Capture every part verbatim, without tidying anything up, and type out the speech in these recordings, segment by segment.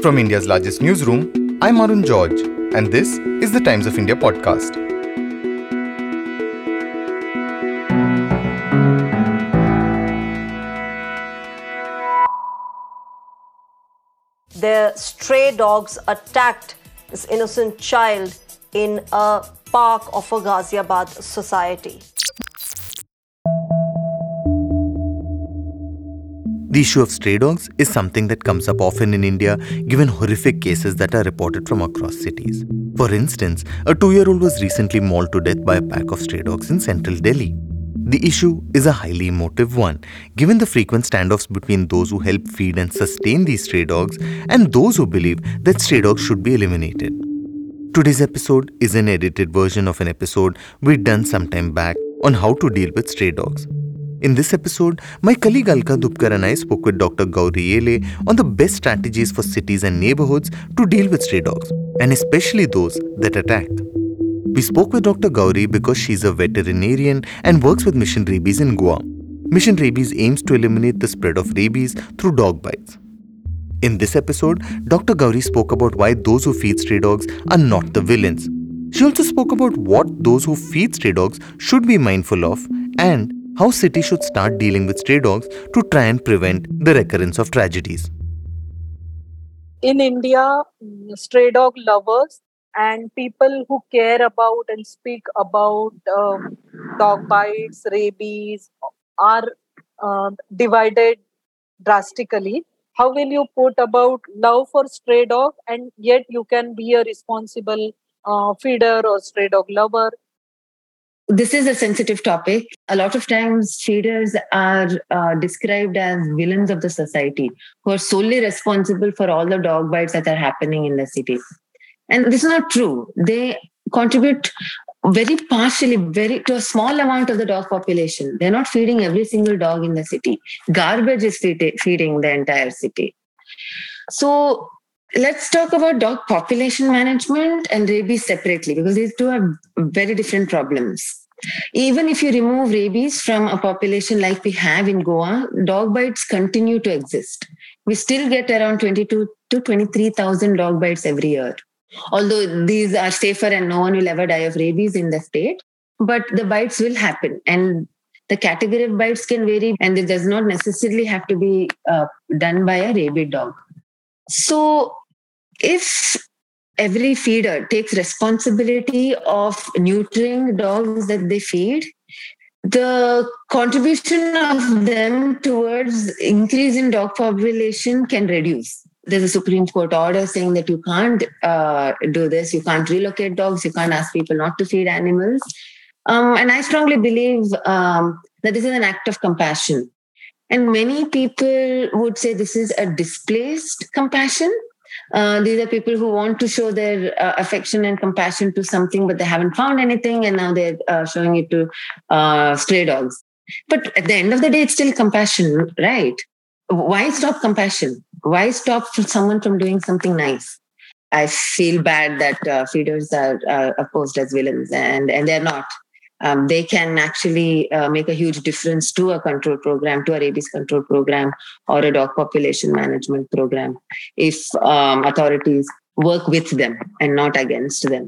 From India's largest newsroom, I'm Arun George, and this is the Times of India podcast. Their stray dogs attacked this innocent child in a park of a Ghaziabad society. The issue of stray dogs is something that comes up often in India given horrific cases that are reported from across cities. For instance, a two-year-old was recently mauled to death by a pack of stray dogs in central Delhi. The issue is a highly emotive one, given the frequent standoffs between those who help feed and sustain these stray dogs and those who believe that stray dogs should be eliminated. Today's episode is an edited version of an episode we'd done some time back on how to deal with stray dogs. In this episode, my colleague Alka Dupkar and I spoke with Doctor Gauri Yele on the best strategies for cities and neighborhoods to deal with stray dogs, and especially those that attack. We spoke with Doctor Gauri because she's a veterinarian and works with Mission Rabies in Goa. Mission Rabies aims to eliminate the spread of rabies through dog bites. In this episode, Doctor Gauri spoke about why those who feed stray dogs are not the villains. She also spoke about what those who feed stray dogs should be mindful of and how cities should start dealing with stray dogs to try and prevent the recurrence of tragedies. In India, stray dog lovers and people who care about and speak about um, dog bites, rabies are uh, divided drastically. How will you put about love for stray dog and yet you can be a responsible uh, feeder or stray dog lover? This is a sensitive topic. A lot of times feeders are uh, described as villains of the society who are solely responsible for all the dog bites that are happening in the city. And this is not true. They contribute very partially, very to a small amount of the dog population. They're not feeding every single dog in the city. Garbage is feed, feeding the entire city. So let's talk about dog population management and rabies separately because these two are very different problems. Even if you remove rabies from a population like we have in Goa, dog bites continue to exist. We still get around twenty-two to twenty-three thousand dog bites every year. Although these are safer and no one will ever die of rabies in the state, but the bites will happen. And the category of bites can vary and it does not necessarily have to be uh, done by a rabid dog. So if every feeder takes responsibility of neutering dogs that they feed, the contribution of them towards increase in dog population can reduce. There's a Supreme Court order saying that you can't uh, do this, you can't relocate dogs, you can't ask people not to feed animals. Um, and I strongly believe um, that this is an act of compassion. And many people would say this is a displaced compassion. Uh, these are people who want to show their uh, affection and compassion to something, but they haven't found anything, and now they're uh, showing it to uh, stray dogs. But at the end of the day, it's still compassion, right? Why stop compassion? Why stop someone from doing something nice? I feel bad that uh, feeders are uh, opposed as villains, and, and they're not. Um, they can actually uh, make a huge difference to a control program, to a rabies control program, or a dog population management program if um, authorities work with them and not against them.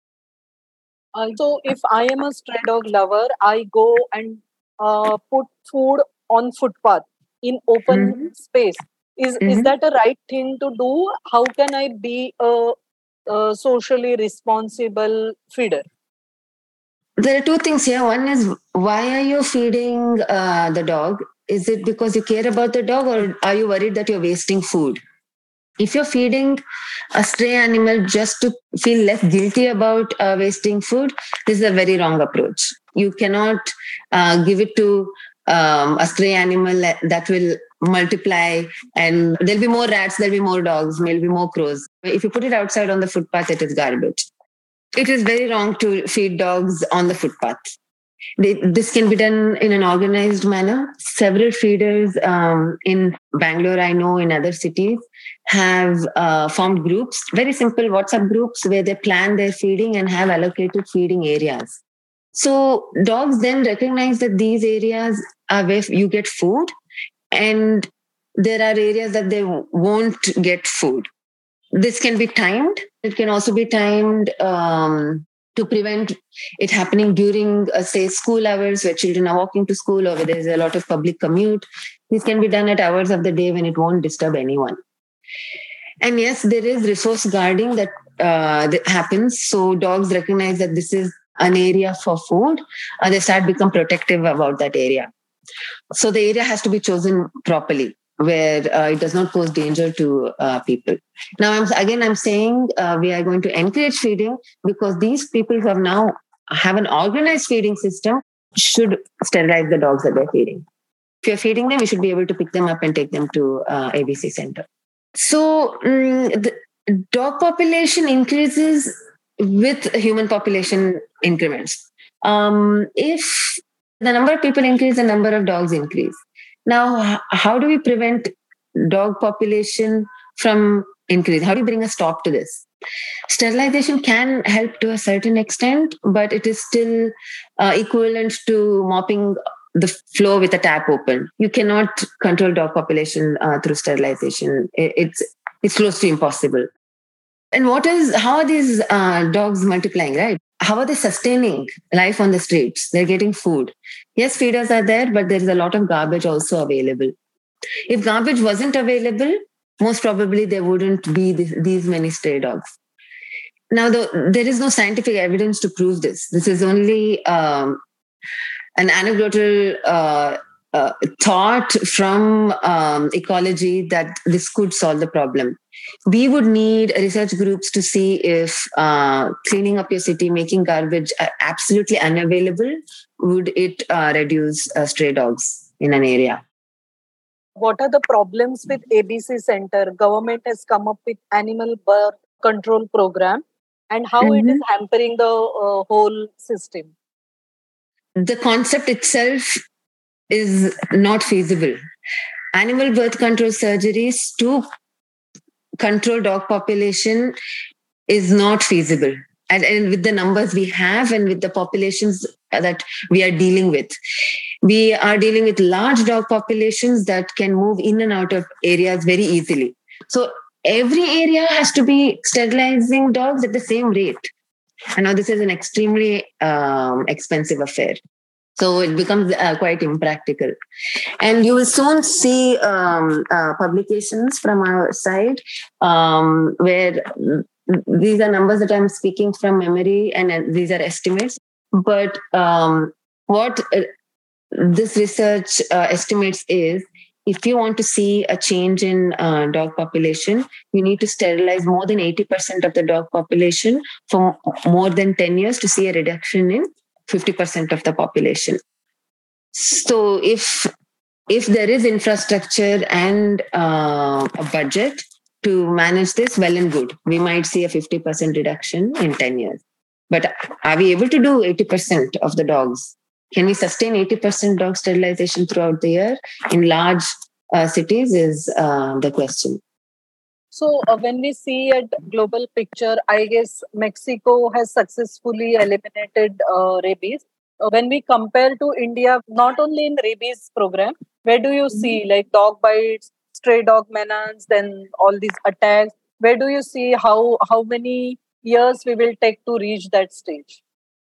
Uh, so if I am a stray dog lover, I go and uh, put food on footpath in open mm-hmm. space. Is mm-hmm. is that a right thing to do? How can I be a, a socially responsible feeder? There are two things here. One is, why are you feeding uh, the dog? Is it because you care about the dog, or are you worried that you're wasting food? If you're feeding a stray animal just to feel less guilty about uh, wasting food, this is a very wrong approach. You cannot uh, give it to um, a stray animal that will multiply, and there'll be more rats, there'll be more dogs, there'll be more crows. If you put it outside on the footpath, it is garbage. It is very wrong to feed dogs on the footpath. They, this can be done in an organized manner. Several feeders um, in Bangalore, I know in other cities, have uh, formed groups, very simple WhatsApp groups where they plan their feeding and have allocated feeding areas. So dogs then recognize that these areas are where you get food, and there are areas that they won't get food. This can be timed. It can also be timed um, to prevent it happening during, uh, say, school hours where children are walking to school or where there's a lot of public commute. This can be done at hours of the day when it won't disturb anyone. And yes, there is resource guarding that, uh, that happens. So dogs recognize that this is an area for food, and they start become protective about that area. So the area has to be chosen properly, where uh, it does not pose danger to uh, people. Now, I'm, again, I'm saying uh, we are going to encourage feeding because these people who have now have an organized feeding system should sterilize the dogs that they're feeding. If you're feeding them, you should be able to pick them up and take them to uh, A B C center. So um, the dog population increases with human population increments. Um, if the number of people increase, the number of dogs increase. Now, how do we prevent dog population from increasing? How do we bring a stop to this? Sterilization can help to a certain extent, but it is still uh, equivalent to mopping the floor with a tap open. You cannot control dog population uh, through sterilization. It's it's close to impossible. And what is how are these uh, dogs multiplying, right? How are they sustaining life on the streets? They're getting food. Yes, feeders are there, but there's a lot of garbage also available. If garbage wasn't available, most probably there wouldn't be this, these many stray dogs. Now, the, there is no scientific evidence to prove this. This is only um, an anecdotal uh, uh, thought from um, ecology that this could solve the problem. We would need research groups to see if uh, cleaning up your city, making garbage absolutely unavailable, would it uh, reduce uh, stray dogs in an area. What are the problems with A B C Center? Government has come up with animal birth control program, and how mm-hmm. it is hampering the uh, whole system. The concept itself is not feasible. Animal birth control surgeries to control dog population is not feasible. And, and with the numbers we have and with the populations that we are dealing with, we are dealing with large dog populations that can move in and out of areas very easily. So every area has to be sterilizing dogs at the same rate. And now this is an extremely um, expensive affair. So it becomes uh, quite impractical. And you will soon see um, uh, publications from our side um, where these are numbers that I'm speaking from memory, and uh, these are estimates. But um, what uh, this research uh, estimates is, if you want to see a change in uh, dog population, you need to sterilize more than eighty percent of the dog population for more than ten years to see a reduction in fifty percent of the population. So if if there is infrastructure and uh, a budget to manage this, well and good. We might see a fifty percent reduction in ten years. But are we able to do eighty percent of the dogs? Can we sustain eighty percent dog sterilization throughout the year in large uh, cities is uh, the question. So uh, when we see at global picture, I guess Mexico has successfully eliminated uh, rabies. Uh, when we compare to India, not only in rabies program, where do you see like dog bites, stray dog menace, then all these attacks? Where do you see how how many years we will take to reach that stage?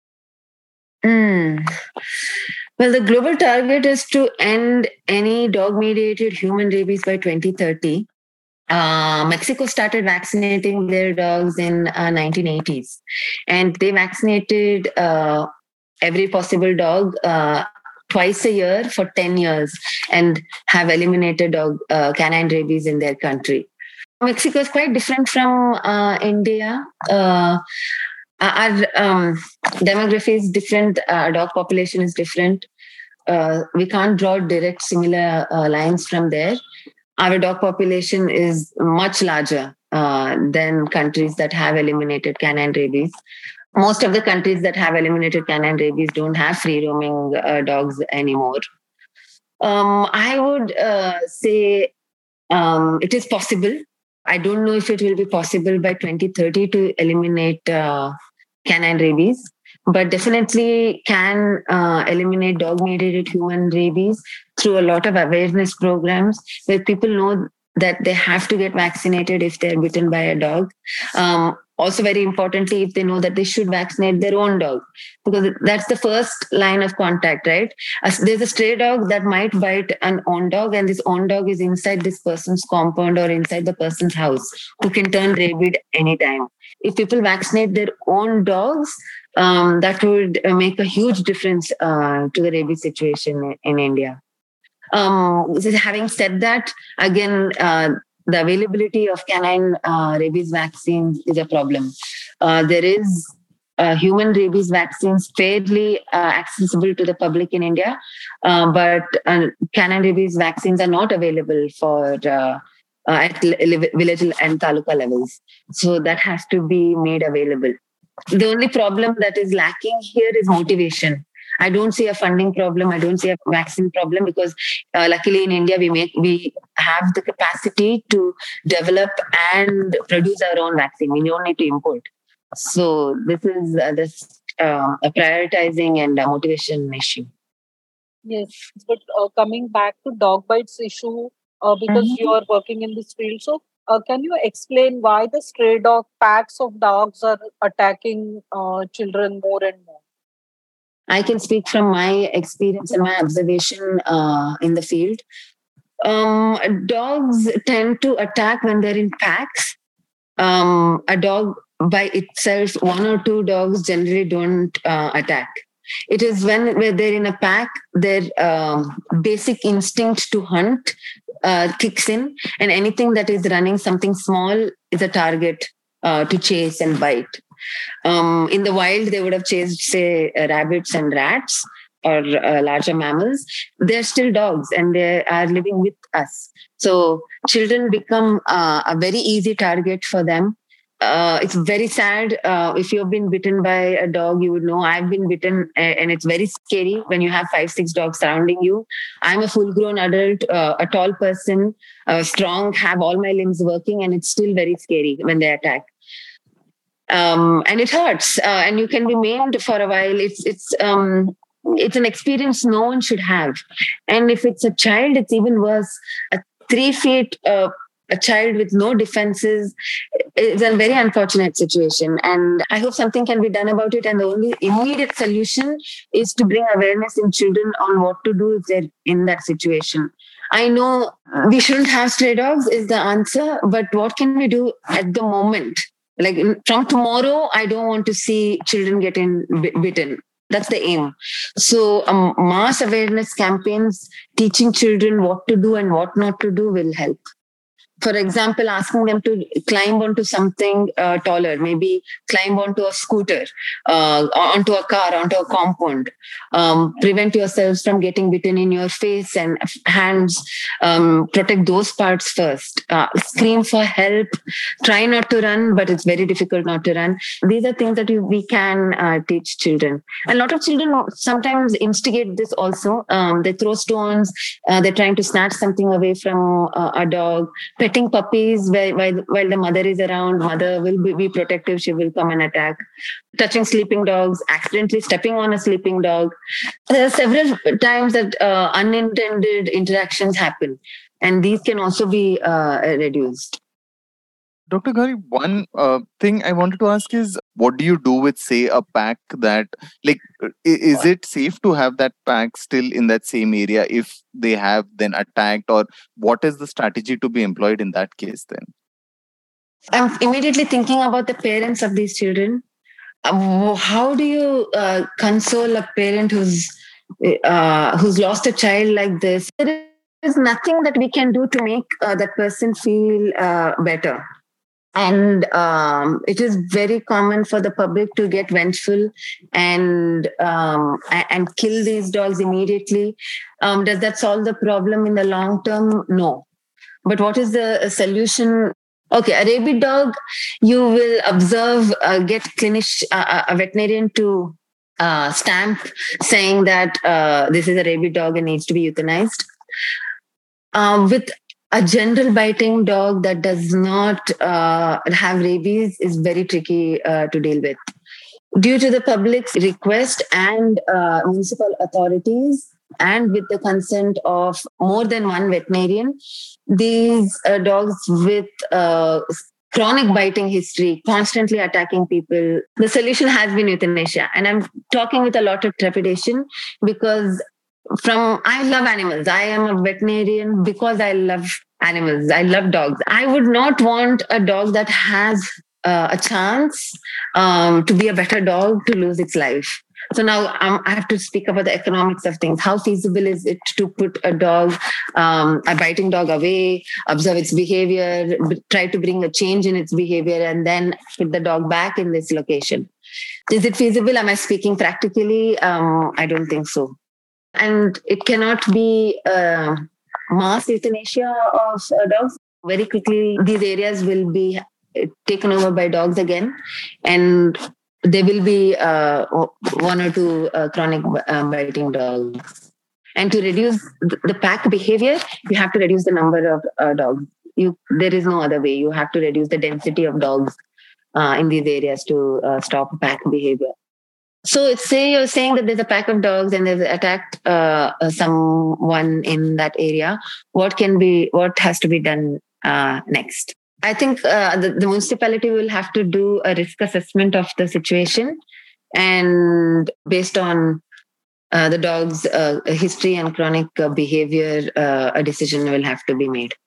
Mm. Well, the global target is to end any dog-mediated human rabies by twenty thirty. Uh, Mexico started vaccinating their dogs in uh, nineteen eighties, and they vaccinated uh, every possible dog uh, twice a year for ten years and have eliminated dog uh, canine rabies in their country. Mexico is quite different from uh, India. Uh, our um, demography is different. Our dog population is different. Uh, we can't draw direct similar uh, lines from there. Our dog population is much larger uh, than countries that have eliminated canine rabies. Most of the countries that have eliminated canine rabies don't have free-roaming uh, dogs anymore. Um, I would uh, say um, it is possible. I don't know if it will be possible by twenty thirty to eliminate uh, canine rabies, but definitely can uh, eliminate dog-mediated human rabies through a lot of awareness programs where people know that they have to get vaccinated if they're bitten by a dog. Um, also, very importantly, if they know that they should vaccinate their own dog, because that's the first line of contact, right? As there's a stray dog that might bite an own dog, and this own dog is inside this person's compound or inside the person's house, who can turn rabid anytime. If people vaccinate their own dogs, um, that would uh, make a huge difference uh, to the rabies situation in, in India. Um, having said that, again, uh, the availability of canine uh, rabies vaccines is a problem. Uh, there is uh, human rabies vaccines fairly uh, accessible to the public in India, uh, but uh, canine rabies vaccines are not available for uh, uh, at village and taluka levels. So that has to be made available. The only problem that is lacking here is motivation. I don't see a funding problem. I don't see a vaccine problem, because uh, luckily in India we make we have the capacity to develop and produce our own vaccine. We don't need to import. So this is uh, this uh, a prioritizing and a motivation issue. Yes, but uh, coming back to dog bites issue, uh, because Mhm. you are working in this field, so uh, can you explain why the stray dog packs of dogs are attacking uh, children more and more? I can speak from my experience and my observation uh, in the field. Um, dogs tend to attack when they're in packs. Um, a dog by itself, one or two dogs generally don't uh, attack. It is when, when they're in a pack, their um, basic instinct to hunt uh, kicks in, and anything that is running something small is a target uh, to chase and bite. Um, in the wild, they would have chased, say, uh, rabbits and rats or uh, larger mammals. They're still dogs and they are living with us. So children become uh, a very easy target for them. Uh, it's very sad. Uh, if you've been bitten by a dog, you would know. I've been bitten, and it's very scary when you have five, six dogs surrounding you. I'm a full-grown adult, uh, a tall person, uh, strong, have all my limbs working, and it's still very scary when they attack. Um, and it hurts, uh, and you can be maimed for a while. It's it's um, it's an experience no one should have. And if it's a child, it's even worse. A three feet uh, a child with no defenses is a very unfortunate situation. And I hope something can be done about it. And the only immediate solution is to bring awareness in children on what to do if they're in that situation. I know we shouldn't have stray dogs is the answer, but what can we do at the moment? Like from tomorrow, I don't want to see children getting bitten. That's the aim. So um, mass awareness campaigns, teaching children what to do and what not to do will help. For example, asking them to climb onto something uh, taller, maybe climb onto a scooter, uh, onto a car, onto a compound. Um, prevent yourselves from getting bitten in your face and hands. Um, protect those parts first. Uh, scream for help. Try not to run, but it's very difficult not to run. These are things that we can uh, teach children. A lot of children sometimes instigate this also. Um, they throw stones. Uh, they're trying to snatch something away from uh, a dog. Petting puppies while, while, while the mother is around, mother will be, be protective, she will come and attack. Touching sleeping dogs, accidentally stepping on a sleeping dog. There are several times that uh, unintended interactions happen, and these can also be uh, reduced. Doctor Ghari, one uh, thing I wanted to ask is, what do you do with, say, a pack that, like, i- is it safe to have that pack still in that same area if they have then attacked, or what is the strategy to be employed in that case then? I'm immediately thinking about the parents of these children. Uh, how do you uh, console a parent who's uh, who's lost a child like this? There is nothing that we can do to make uh, that person feel uh, better. And um, it is very common for the public to get vengeful and um, and kill these dogs immediately. Um, does that solve the problem in the long term? No. But what is the solution? Okay, a rabid dog, you will observe, uh, get clinic, uh, a veterinarian to uh, stamp saying that uh, this is a rabid dog and needs to be euthanized. Um, with a general biting dog that does not uh, have rabies is very tricky uh, to deal with. Due to the public's request and uh, municipal authorities, and with the consent of more than one veterinarian, these uh, dogs with uh, chronic biting history, constantly attacking people, the solution has been euthanasia. And I'm talking with a lot of trepidation because from I love animals. I am a veterinarian because I love animals. I love dogs. I would not want a dog that has uh, a chance um, to be a better dog to lose its life. So now um, I have to speak about the economics of things. How feasible is it to put a dog, um, a biting dog away, observe its behavior, b- try to bring a change in its behavior, and then put the dog back in this location? Is it feasible? Am I speaking practically? Um, I don't think so. And it cannot be uh, mass euthanasia of uh, dogs. Very quickly, these areas will be taken over by dogs again, and there will be uh, one or two uh, chronic uh, biting dogs. And to reduce the pack behavior, you have to reduce the number of uh, dogs. You, there is no other way. You have to reduce the density of dogs uh, in these areas to uh, stop pack behavior. So say you're saying that there's a pack of dogs and they've attacked uh, someone in that area. What can be? What has to be done uh, next? I think uh, the, the municipality will have to do a risk assessment of the situation, and based on uh, the dog's uh, history and chronic uh, behavior, uh, a decision will have to be made.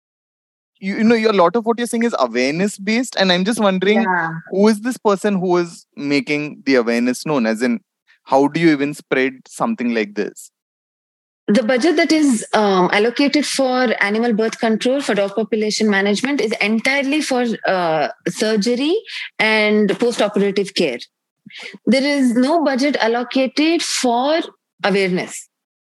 You, you know, a lot of what you're saying is awareness based, and I'm just wondering, Yeah. who is this person who is making the awareness known? As in, how do you even spread something like this? The budget that is um, allocated for animal birth control, for dog population management, is entirely for uh, surgery and post-operative care. There is no budget allocated for awareness.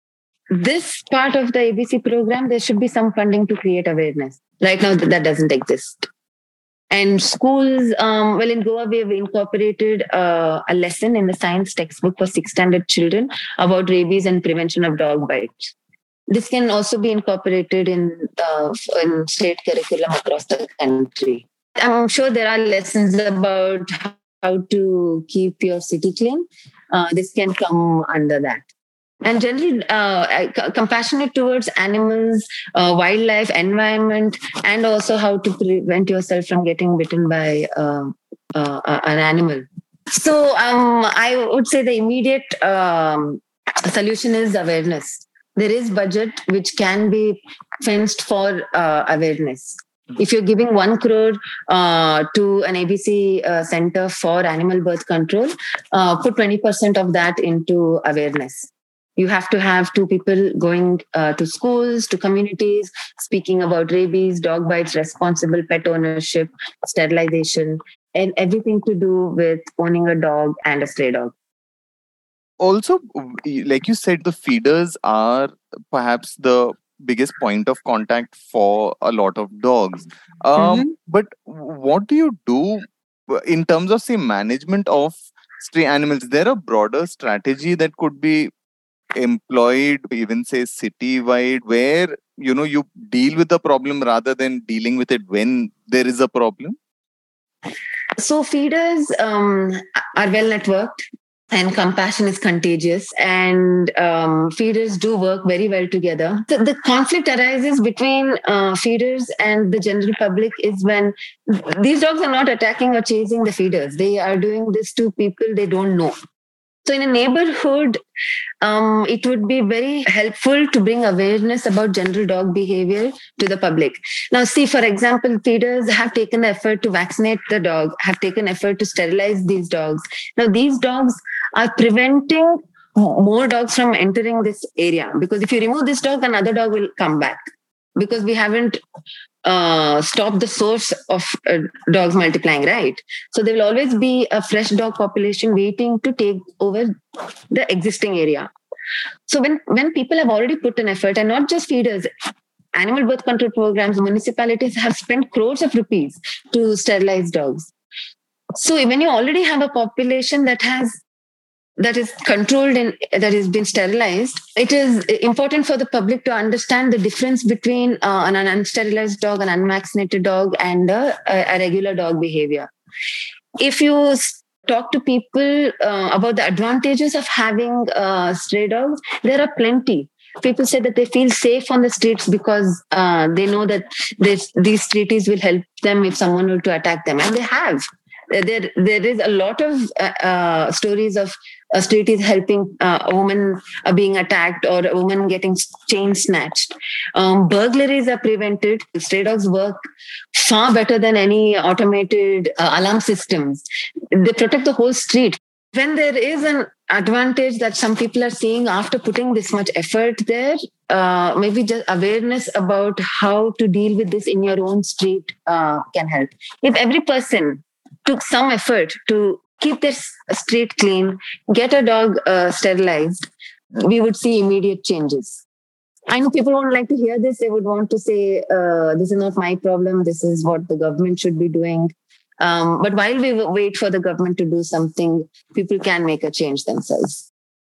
This part of the A B C program, there should be some funding to create awareness. Right now, that doesn't exist. And schools, um, well, in Goa, we have incorporated uh, a lesson in the science textbook for sixth standard children about rabies and prevention of dog bites. This can also be incorporated in, uh, in state curriculum across the country. I'm sure there are lessons about how to keep your city clean. Uh, this can come under that. And generally uh, compassionate towards animals, uh, wildlife, environment, and also how to prevent yourself from getting bitten by uh, uh, an animal. So um, I would say the immediate um, solution is awareness. There is budget which can be fenced for uh, awareness. If you're giving one crore uh, to an A B C uh, center for animal birth control, uh, put twenty percent of that into awareness. You have to have two people going uh, to schools, to communities, speaking about rabies, dog bites, responsible pet ownership, sterilization, and everything to do with owning a dog and a stray dog. Also, like you said, the feeders are perhaps the biggest point of contact for a lot of dogs. Um, Mhm. But what do you do in terms of, say, management of stray animals? Is there a broader strategy that could be employed, even say city-wide, where you know you deal with the problem rather than dealing with it when there is a problem? So feeders um, are well networked, and compassion is contagious, and um, feeders do work very well together. So the conflict arises between uh, feeders and the general public is when these dogs are not attacking or chasing the feeders. They are doing this to people they don't know. So in a neighborhood, um, it would be very helpful to bring awareness about general dog behavior to the public. Now, see, for example, feeders have taken effort to vaccinate the dog, have taken effort to sterilize these dogs. Now, these dogs are preventing more dogs from entering this area, because if you remove this dog, another dog will come back, because we haven't uh, stopped the source of uh, dogs multiplying, right? So there will always be a fresh dog population waiting to take over the existing area. So when, when people have already put an effort, and not just feeders, animal birth control programs, municipalities have spent crores of rupees to sterilize dogs. So when you already have a population that has that is controlled and that has been sterilized, it is important for the public to understand the difference between uh, an unsterilized dog, an unvaccinated dog, and a, a regular dog behavior. If you talk to people uh, about the advantages of having uh, stray dogs, there are plenty. People say that they feel safe on the streets because uh, they know that this, these treaties will help them if someone were to attack them. And they have. There, there is a lot of uh, uh, stories of uh, treaties helping uh, a woman uh, being attacked or a woman getting chain snatched. Um, burglaries are prevented. Stray dogs work far better than any automated uh, alarm systems. They protect the whole street. When there is an advantage that some people are seeing after putting this much effort there, uh, maybe just awareness about how to deal with this in your own street uh, can help. If every person took some effort to keep their street clean, get a dog uh, sterilized, we would see immediate changes. I know people won't like to hear this. They would want to say, uh, this is not my problem. This is what the government should be doing. Um, but while we wait for the government to do something, people can make a change themselves.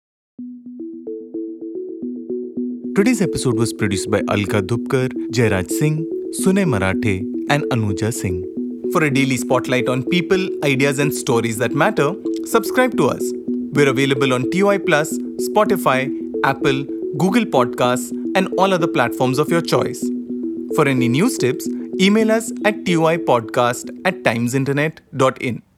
Today's episode was produced by Alka Dupkar, Jairaj Singh, Sunay Marathe, and Anuja Singh. For a daily spotlight on people, ideas, and stories that matter, subscribe to us. We're available on T O I Plus, Spotify, Apple, Google Podcasts, and all other platforms of your choice. For any news tips, email us at toipodcast at timesinternet dot in.